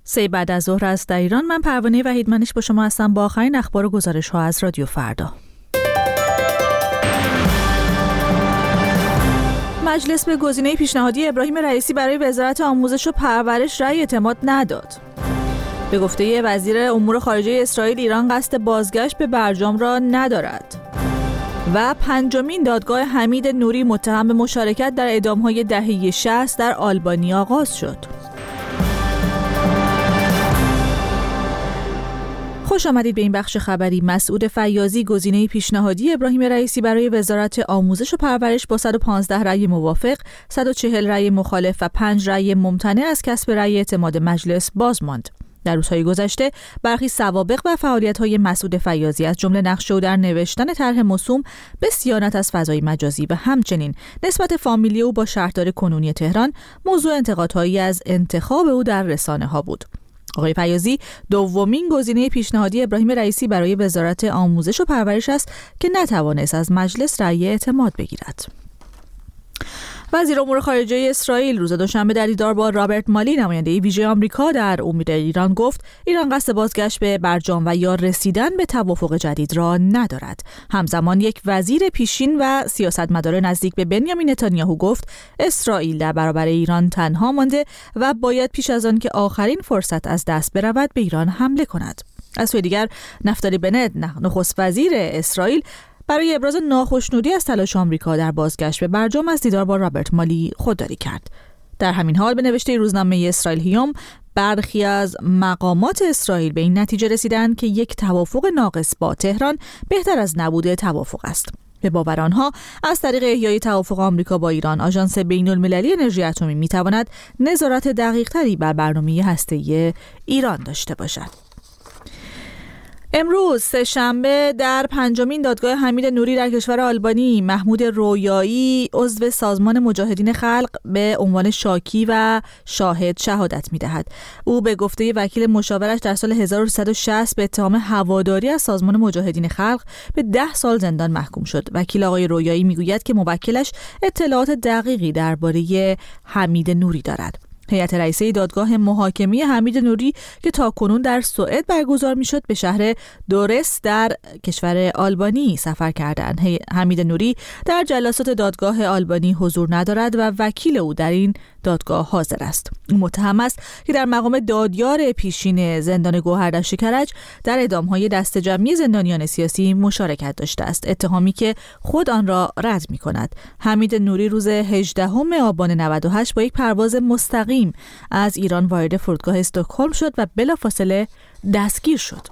3 بعد از ظهر است در ایران. من پروانه وحیدمنش با شما هستم با آخرین اخبار و گزارش ها از رادیو فردا. مجلس به گزینه پیشنهادی ابراهیم رئیسی برای وزارت آموزش و پرورش رأی اعتماد نداد. به گفته وزیر امور خارجه اسرائیل، ایران قصد بازگشت به برجام را ندارد. و 5مین دادگاه حمید نوری متهم به مشارکت در اعدام‌های دهه 60 در آلبانی آغاز شد. خوش آمدید به این بخش خبری. مسعود فیاضی گزینه پیشنهادی ابراهیم رئیسی برای وزارت آموزش و پرورش با 115 رأی موافق، 140 رأی مخالف و 5 رأی ممتنع از کسب رأی اعتماد مجلس باز ماند. در روزهای گذشته برخی سوابق و فعالیت‌های مسعود فیاضی از جمله نقش او در نوشتن طرح موسوم به صیانت از فضای مجازی و همچنین نسبت فامیلی او با شهردار کنونی تهران موضوع انتقادهایی از انتخاب او در رسانه‌ها بود. آقای فیاضی دومین گزینه پیشنهادی ابراهیم رئیسی برای وزارت آموزش و پرورش است که نتوانست از مجلس رأی اعتماد بگیرد. وزیر امور خارجه اسرائیل روز دوشنبه در دیدار با رابرت مالی نماینده ویژه آمریکا در امور ایران گفت ایران قصد بازگشت به برجام و یا رسیدن به توافق جدید را ندارد. همزمان یک وزیر پیشین و سیاستمدار نزدیک به بنیامین نتانیاهو گفت اسرائیل در برابر ایران تنها مانده و باید پیش از آن که آخرین فرصت از دست برود به ایران حمله کند. از سوی دیگر نفتالی بنت نخست وزیر اسرائیل برای ابراز ناخشنودی از تلاش آمریکا در بازگشت به برجام از دیدار با رابرت مالی خودداری کرد. در همین حال به نوشته روزنامه اسرائیل هیوم، برخی از مقامات اسرائیل به این نتیجه رسیدند که یک توافق ناقص با تهران بهتر از نبود توافق است. به باور آنها از طریق احیای توافق آمریکا با ایران، آژانس بین‌المللی انرژی اتمی می‌تواند نظارت دقیق‌تری بر برنامه هسته‌ای ایران داشته باشد. امروز سه‌شنبه در 5مین دادگاه حمید نوری در کشور آلبانی، محمود رویایی عضو سازمان مجاهدین خلق به عنوان شاکی و شاهد شهادت می‌دهد. او به گفته وکیل مشاورش در سال 1360 به اتهام هواداری از سازمان مجاهدین خلق به 10 سال زندان محکوم شد. وکیل آقای رویایی میگوید که موکلش اطلاعات دقیقی درباره حمید نوری دارد. هیئت رئیسه دادگاه محاکمه حمید نوری که تاکنون در سوئد برگزار میشد به شهر دورس در کشور آلبانی سفر کردند. حمید نوری در جلسات دادگاه آلبانی حضور ندارد و وکیل او در این دادگاه حاضر است. او متهم است که در مقام دادیار پیشین زندان گوهردشت کرج در اعدام‌های دسته جمعی زندانیان سیاسی مشارکت داشته است، اتهامی که خود آن را رد می‌کند. حمید نوری روز 18 آبان 98 با یک پرواز مستقیم از ایران وارد فرودگاه استکهلم شد و بلافاصله دستگیر شد.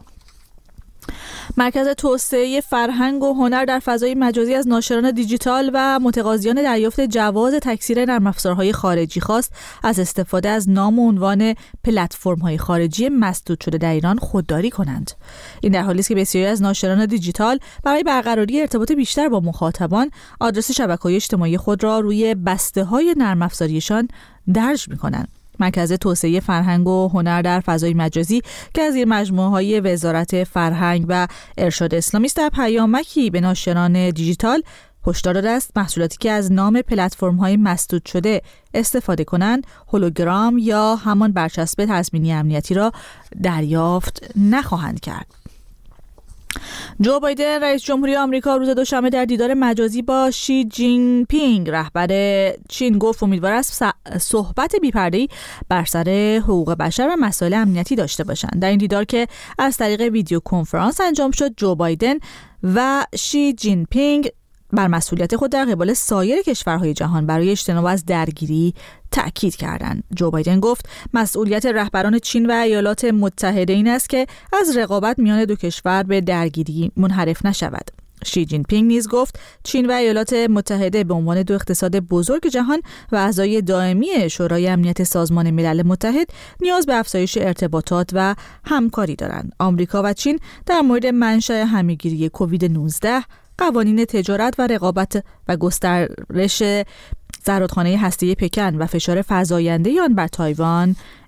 مرکز توسعه فرهنگ و هنر در فضای مجازی از ناشران دیجیتال و متقاضیان دریافت جواز تکثیر نرم افزارهای خارجی خواست از استفاده از نام و عنوان پلتفرم‌های خارجی مسدود شده در ایران خودداری کنند. این در حالی است که بسیاری از ناشران دیجیتال برای برقراری ارتباط بیشتر با مخاطبان آدرس شبکه‌های اجتماعی خود را روی بسته‌های نرم افزاریشان درج می‌کنند. مرکز توسعه فرهنگ و هنر در فضای مجازی که از این مجموعه‌های وزارت فرهنگ و ارشاد اسلامی است در پیامکی به ناشران دیجیتال هشدار داده است محصولاتی که از نام پلتفرم‌های مسدود شده استفاده کنند هولوگرام یا همان برچسب تضمینی امنیتی را دریافت نخواهند کرد. جو بایدن رئیس جمهوری آمریکا روز دوشنبه در دیدار مجازی با شی جین پینگ رهبر چین گفت امیدوار است صحبت بی‌پرده‌ای بر سر حقوق بشر و مسائل امنیتی داشته باشند. در این دیدار که از طریق ویدیو کنفرانس انجام شد، جو بایدن و شی جین پینگ بر مسئولیت خود در قبال سایر کشورهای جهان برای اجتناب از درگیری تأکید کردند. جو بایدن گفت مسئولیت رهبران چین و ایالات متحده این است که از رقابت میان دو کشور به درگیری منحرف نشود. شی جین پینگ نیز گفت چین و ایالات متحده به عنوان دو اقتصاد بزرگ جهان و اعضای دائمی شورای امنیت سازمان ملل متحد نیاز به افزایش ارتباطات و همکاری دارند. آمریکا و چین در مورد منشأ همه‌گیری کووید 19 قوانین تجارت و رقابت و گسترش زرادخانه هسته‌ای پکن و فشار فزاینده آن بر تایوان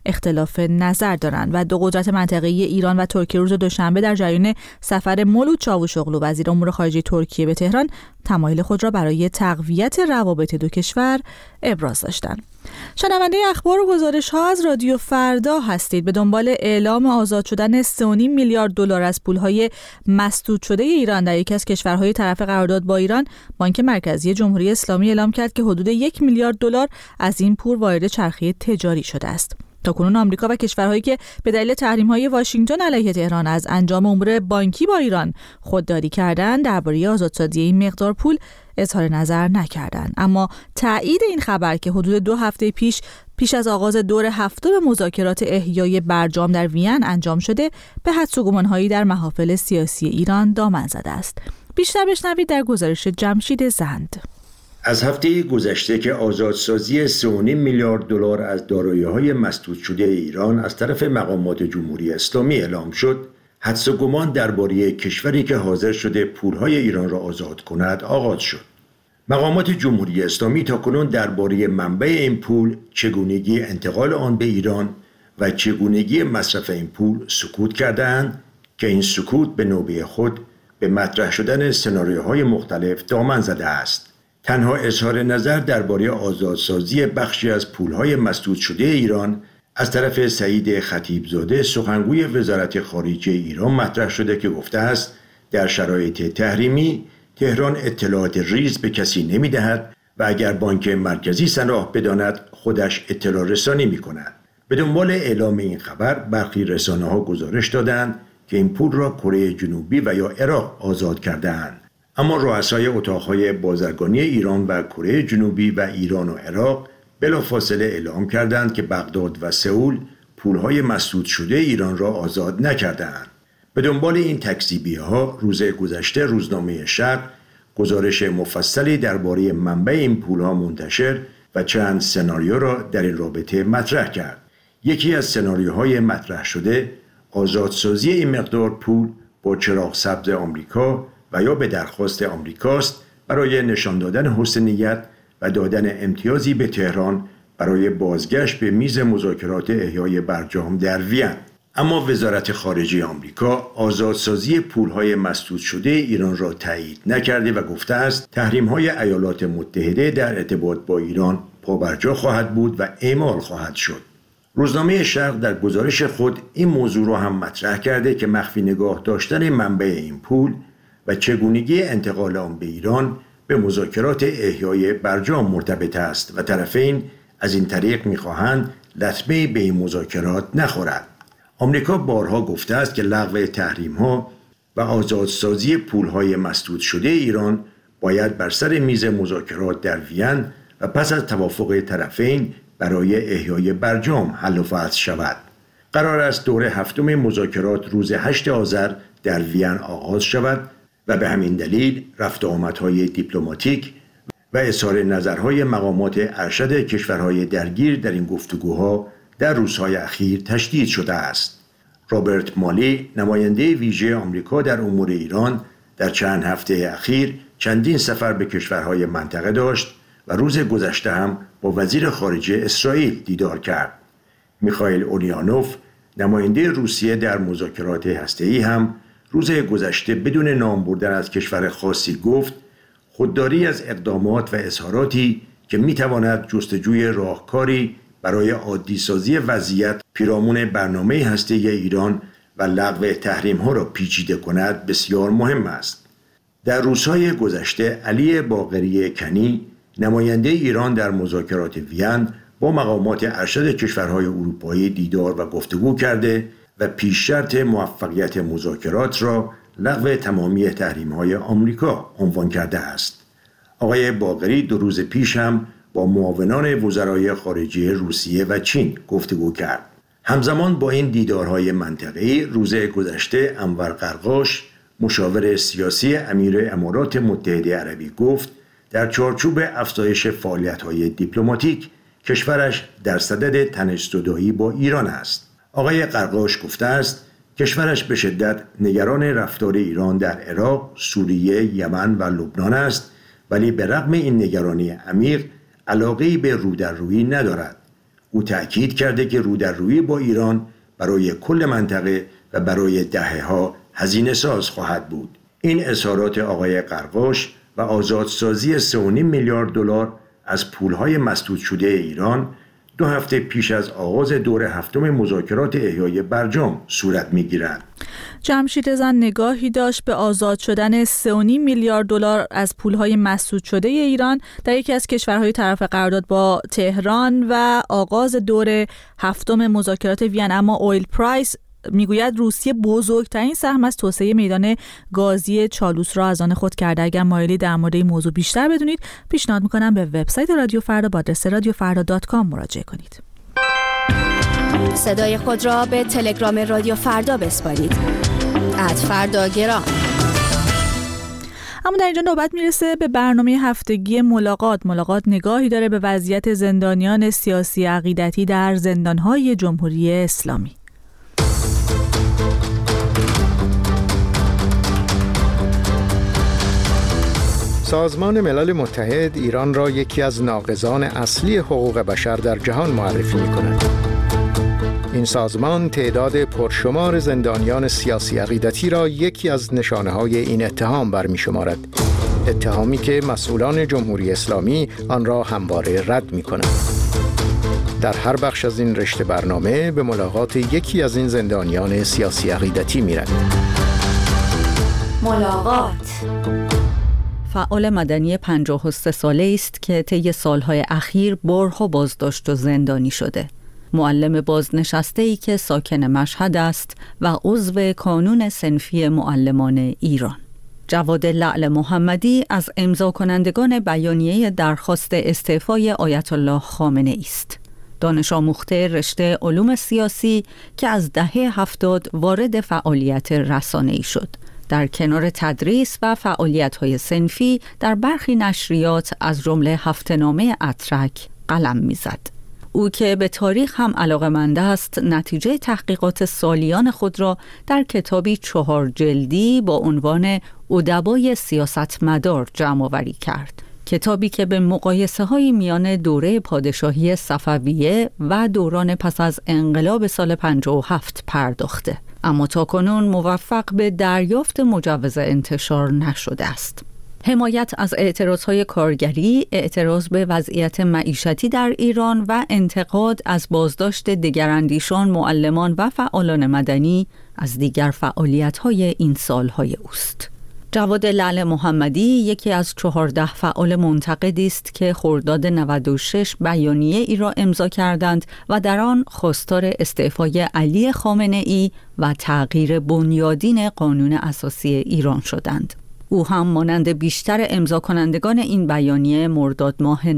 اختلاف نظر دارند و دو قدرت منطقه‌ای ایران و ترکیه روز دوشنبه در جریان سفر مولود چاوشوغلو وزیر امور خارجه ترکیه به تهران تمایل خود را برای تقویت روابط دو کشور ابراز داشتند. شنونده اخبار و گزارش ها از رادیو فردا هستید. به دنبال اعلام آزاد شدن 3.5 میلیارد دلار از پولهای مسدود شده ایران در یکی از کشورهای طرف قرارداد با ایران، بانک مرکزی جمهوری اسلامی اعلام کرد که حدود 1 میلیارد دلار از این پول وارد چرخه تجاری شده است. تاکنون آمریکا و کشورهایی که به دلیل تحریم‌های واشنگتن علیه تهران از انجام امور بانکی با ایران خودداری کردند درباره آزادسازی این مقدار پول اظهار نظر نکردند. اما تایید این خبر که حدود 2 هفته پیش از آغاز دور هفتم مذاکرات احیای برجام در وین انجام شده به حدس و گمان‌هایی در محافل سیاسی ایران دامن زده است. بیشتر بشنوید در گزارش جمشید زند. از هفته گذشته که آزادسازی 3.5 میلیارد دلار از دارایی‌های مسدود شده ایران از طرف مقامات جمهوری اسلامی اعلام شد، حدس و گمان درباره کشوری که حاضر شده پولهای ایران را آزاد کند آغاز شد. مقامات جمهوری اسلامی تاکنون درباره منبع این پول، چگونگی انتقال آن به ایران و چگونگی مصرف این پول سکوت کردند که این سکوت به نوبه خود به مطرح شدن سناریوهای مختلف دامن زده است. تنها اظهار نظر درباره آزادسازی بخشی از پولهای مسدود شده ایران از طرف سعید خطیبزاده سخنگوی وزارت خارجه ایران مطرح شده که گفته است در شرایط تحریمی تهران اطلاعات ریز به کسی نمی‌دهد و اگر بانک مرکزی صلاح بداند خودش اطلاع رسانی می‌کند. به دنبال اعلام این خبر برخی رسانه‌ها گزارش دادند که این پول را کره جنوبی و یا عراق آزاد کرده‌اند. اما رؤسای اتاق‌های بازرگانی ایران و کره جنوبی و ایران و عراق بلافاصله اعلام کردند که بغداد و سئول پولهای مسدود شده ایران را آزاد نکردند. به دنبال این تکذیبی‌ها روز گذشته روزنامه شرق گزارش مفصلی درباره منبع این پولها منتشر و چند سناریو را در این رابطه مطرح کرد. یکی از سناریوهای مطرح شده آزادسازی این مقدار پول با چراغ سبز آمریکا و یا به درخواست آمریکاست برای نشان دادن حسن نیت و دادن امتیازی به تهران برای بازگشت به میز مذاکرات احیای برجام در وین. اما وزارت خارجه آمریکا آزادسازی پولهای مسدود شده ایران را تایید نکرده و گفته است تحریم‌های ایالات متحده در ارتباط با ایران پابرجا خواهد بود و اعمال خواهد شد. روزنامه شرق در گزارش خود این موضوع را هم مطرح کرده که مخفی نگاه داشتن منبع این پول و چگونگی انتقال آن به ایران به مذاکرات احیای برجام مرتبط است و طرفین از این طریق می‌خواهند لطمه‌ای به این مذاکرات نخورد. آمریکا بارها گفته است که لغو تحریم‌ها و آزادسازی پول‌های مسدود شده ایران باید بر سر میز مذاکرات در وین و پس از توافق طرفین برای احیای برجام حل و فصل شود. قرار است دور هفتم مذاکرات روز 8 آذر در وین آغاز شود و به همین دلیل رفت و آمدهای دیپلماتیک و اظهار نظرهای مقامات ارشد کشورهای درگیر در این گفتگوها در روزهای اخیر تشدید شده است. رابرت مالی، نماینده ویژه آمریکا در امور ایران، در چند هفته اخیر چندین سفر به کشورهای منطقه داشت و روز گذشته هم با وزیر خارجه اسرائیل دیدار کرد. میخائیل اولیانوف، نماینده روسیه در مذاکرات هسته‌ای هم روز گذشته بدون نام بردن از کشور خاصی گفت خودداری از اقدامات و اظهاراتی که میتواند جستجوی راهکاری برای عادی سازی وضعیت پیرامون برنامه هسته‌ای ایران و لغو تحریم‌ها را پیچیده کند بسیار مهم است. در روزهای گذشته علی باقری کنی، نماینده ایران در مذاکرات وین، با مقامات ارشد کشورهای اروپایی دیدار و گفتگو کرده و پیش شرط موفقیت مذاکرات را لغو تمامی تحریم‌های آمریکا عنوان کرده است. آقای باقری 2 روز پیش هم با معاونان وزرای خارجه روسیه و چین گفتگو کرد. همزمان با این دیدارهای منطقه‌ای روز گذشته انور قرقاش، مشاور سیاسی امیر امارات متحده عربی گفت در چارچوب افزایش فعالیت‌های دیپلماتیک کشورش در صدد تنش‌زدایی با ایران است. آقای قرقاش گفته است کشورش به شدت نگران رفتار ایران در عراق، سوریه، یمن و لبنان است، ولی به رغم این نگرانی عمیق علاقه‌ای به رودررویی ندارد. او تأکید کرده که رودررویی با ایران برای کل منطقه و برای دهه‌ها هزینه ساز خواهد بود. این اظهارات آقای قرقاش و آزادسازی 3.5 میلیارد دلار از پولهای مسدود شده ایران 2 هفته پیش از آغاز دور هفتم مذاکرات احیای برجام صورت می‌گیرد. جمشید زن نگاهی داشت به آزاد شدن 3.5 میلیارد دلار از پولهای مسدود شده ایران در یکی از کشورهای طرف قرارداد با تهران و آغاز دور هفتم مذاکرات وین. اما اویل پرایس میگوید روسیه بزرگترین سهم از توسعه میدان گازی چالوس را از آن خود کرده. اگر مایلی در مورد این موضوع بیشتر بدونید پیشنهاد میکنم به وبسایت رادیو فردا با آدرس radiofarda.com مراجعه کنید. صدای خود را به تلگرام رادیو فردا بسپارید @فرداگرام. اما در اینجا نوبت میرسه به برنامه هفتگی ملاقات نگاهی داره به وضعیت زندانیان سیاسی عقیدتی در زندانهای جمهوری اسلامی. سازمان ملل متحد ایران را یکی از ناقضان اصلی حقوق بشر در جهان معرفی می‌کند. این سازمان تعداد پرشمار زندانیان سیاسی عقیدتی را یکی از نشانه‌های این اتهام برمی‌شمارد. اتهامی که مسئولان جمهوری اسلامی آن را همواره رد می‌کنند. در هر بخش از این رشته برنامه به ملاقات یکی از این زندانیان سیاسی عقیدتی می‌رویم. ملاقات. فعال مدنی 53 ساله است که طی سالهای اخیر بارها بازداشت و زندانی شده. معلم بازنشسته‌ای که ساکن مشهد است و عضو کانون صنفی معلمان ایران. جواد لعل محمدی از امضا کنندگان بیانیه درخواست استعفای آیت الله خامنه‌ای است. دانش آموخته رشته علوم سیاسی که از دهه 70 وارد فعالیت رسانه‌ای شد. در کنار تدریس و فعالیت‌های صنفی در برخی نشریات از جمله هفته‌نامه اترک قلم می‌زد. او که به تاریخ هم علاقه‌مند است، نتیجه تحقیقات سالیان خود را در کتابی 4 جلدی با عنوان ادبای سیاستمدار جمع‌آوری کرد. کتابی که به مقایسه‌های میان دوره پادشاهی صفویه و دوران پس از انقلاب سال 57 پرداخته، اما تاکنون موفق به دریافت مجوز انتشار نشده است. حمایت از اعتراضهای کارگری، اعتراض به وضعیت معیشتی در ایران و انتقاد از بازداشت دگراندیشان، معلمان و فعالان مدنی از دیگر فعالیت‌های این سال‌های اوست. جواد لعل محمدی یکی از 14 فعال منتقدی است که خرداد 96 بیانیه ای را امضا کردند و در آن خواستار استعفای علی خامنه‌ای و تغییر بنیادین قانون اساسی ایران شدند. او هم مانند بیشتر امضا کنندگان این بیانیه مرداد ماه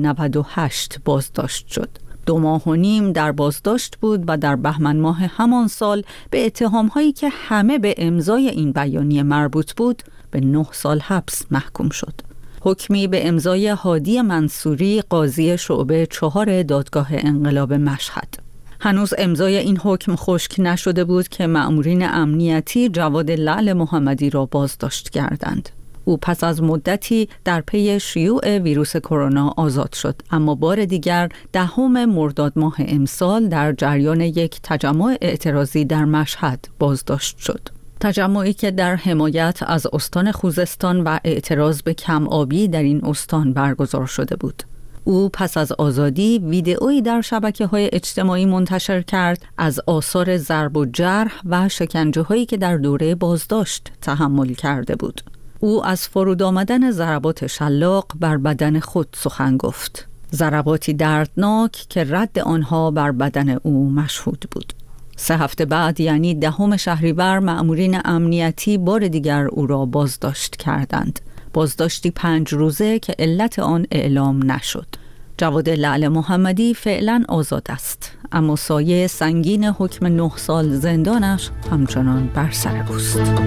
98 بازداشت شد. 2.5 ماه در بازداشت بود و در بهمن ماه همان سال به اتهام‌هایی که همه به امضای این بیانیه مربوط بود به 9 سال حبس محکوم شد. حکمی به امضای هادی منصوری قاضی شعبه 4 دادگاه انقلاب مشهد. هنوز امضای این حکم خشک نشده بود که مأمورین امنیتی جواد لعل محمدی را بازداشت کردند. او پس از مدتی در پی شیوع ویروس کرونا آزاد شد، اما بار دیگر 10 مرداد ماه امسال در جریان یک تجمع اعتراضی در مشهد بازداشت شد. تجمعی که در حمایت از استان خوزستان و اعتراض به کم آبی در این استان برگزار شده بود. او پس از آزادی ویدئویی در شبکه‌های اجتماعی منتشر کرد از آثار ضرب و جرح و شکنجه‌هایی که در دوره بازداشت تحمل کرده بود. او از فرود آمدن ضربات شلاق بر بدن خود سخن گفت. ضرباتی دردناک که رد آنها بر بدن او مشهود بود. 3 هفته بعد یعنی 10 شهریور مأمورین امنیتی بار دیگر او را بازداشت کردند. بازداشتی 5 روزه که علت آن اعلام نشد. جواد لعل محمدی فعلا آزاد است، اما سایه سنگین حکم 9 سال زندانش همچنان بر سر اوست.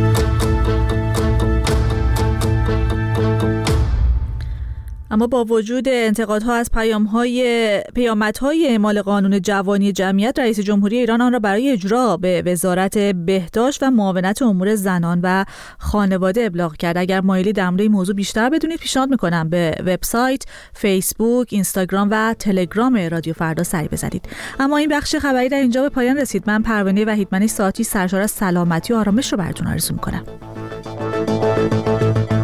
اما با وجود انتقادها از پیامدهای اعمال قانون جوانی جمعیت، رئیس جمهوری ایران آن را برای اجرا به وزارت بهداشت و معاونت امور زنان و خانواده ابلاغ کرد. اگر مایلی در مورد این موضوع بیشتر بدونید، پیشنهاد میکنم به وبسایت، فیسبوک، اینستاگرام و تلگرام رادیو فردا سری بزنید. اما این بخش خبری در اینجا به پایان رسید. من پروانه وحیدمنی ساعتی سرشار از سلامتی و آرامش رو براتون آرزو میکنم.